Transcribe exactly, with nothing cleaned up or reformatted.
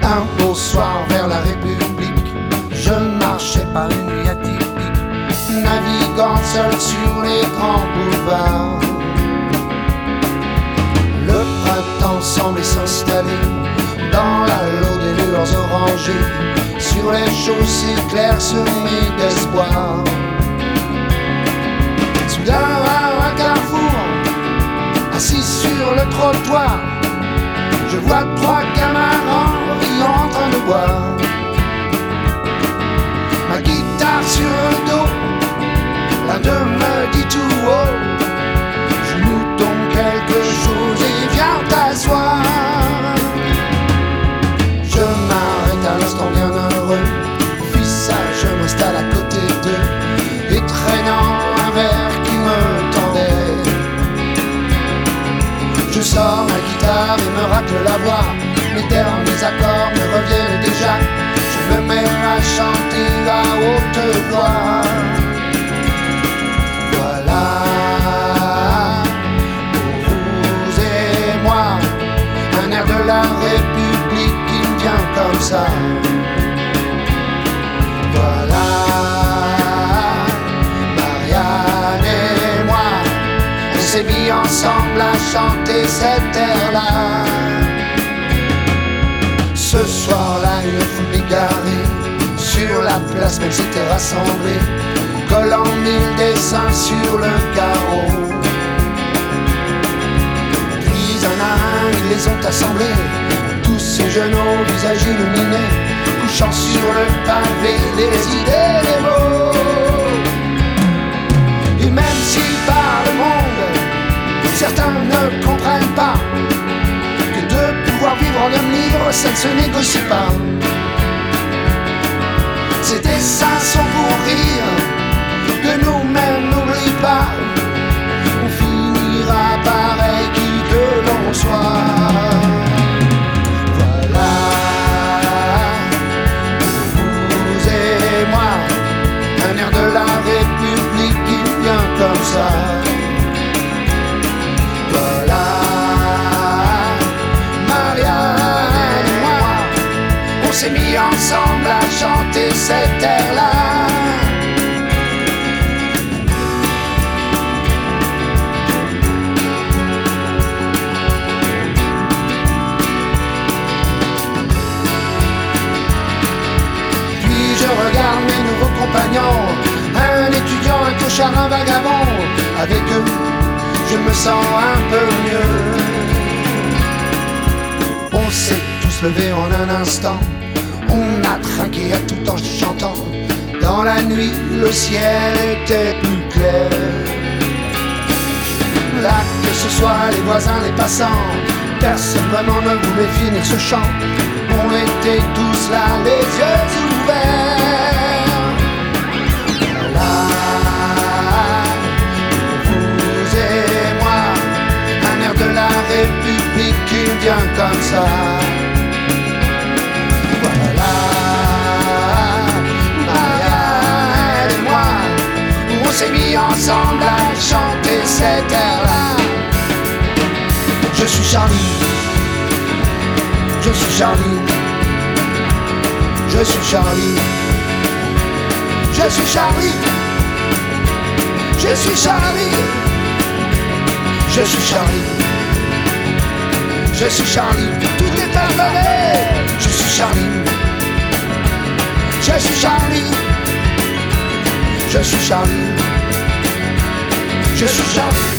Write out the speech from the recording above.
Un beau soir vers la République, je marchais par une nuit atypique, naviguant seul sur les grands boulevards. Le printemps semblait s'installer dans la l'eau des lueurs orangées, sur les chaussées clairsemées d'espoir. Soudain, à un carrefour, assis sur le trottoir, je vois trois camarades riant en train de boire. Ma guitare sur le dos, l'un d'eux me dit tout haut: joue-nous donc quelque chose et viens t'asseoir. Je m'arrête à l'instant bien heureux, puis ça je m'installe à côté d'eux, et traînant un verre qui me tendait, je sors ma guitare et me racle la voix. Mes derniers accords me reviennent déjà, je me mets à chanter à haute voix. Voilà, pour vous et moi, un air de la République qui me vient comme ça. Voilà, Marianne et moi, on s'est mis ensemble à chanter cet air-là. Ce soir-là, une foule égarée sur la place même s'était rassemblée, collant mille dessins sur le carreau. Puis un à un, ils les ont assemblés, tous ces jeunes au visage illuminé, couchant sur le pavé les idées, les mots. Et même si par le monde, certains ne comprennent pas que de pouvoir vivre en homme libre, ça ne se négocie pas. Ces dessins sont pour rire de nous-mêmes, n'oublie pas, on finira pareil qui que l'on soit. Voilà, vous et moi, un air de la République qui vient comme ça. Voilà, Marianne et moi, on s'est mis ensemble à chanter cet air-là. Puis je regarde mes nouveaux compagnons, un étudiant, un clochard, un vagabond. Avec eux, je me sens un peu mieux. On s'est tous levés en un instant, on a trinqué à tout en chantant. Dans la nuit, le ciel était plus clair. Là, que ce soit les voisins, les passants, personne vraiment ne voulait finir ce chant. On était tous là, les yeux ouverts. Là, vous et moi, un air de la République qui vient comme ça. On s'est mis ensemble à chanter cet air-là. Je suis Charlie, je suis Charlie, je suis Charlie, je suis Charlie, je suis Charlie, je suis Charlie, je suis Charlie, tout est parfait. Je suis Charlie, je suis Charlie, je suis Charlie, je suis Charlie.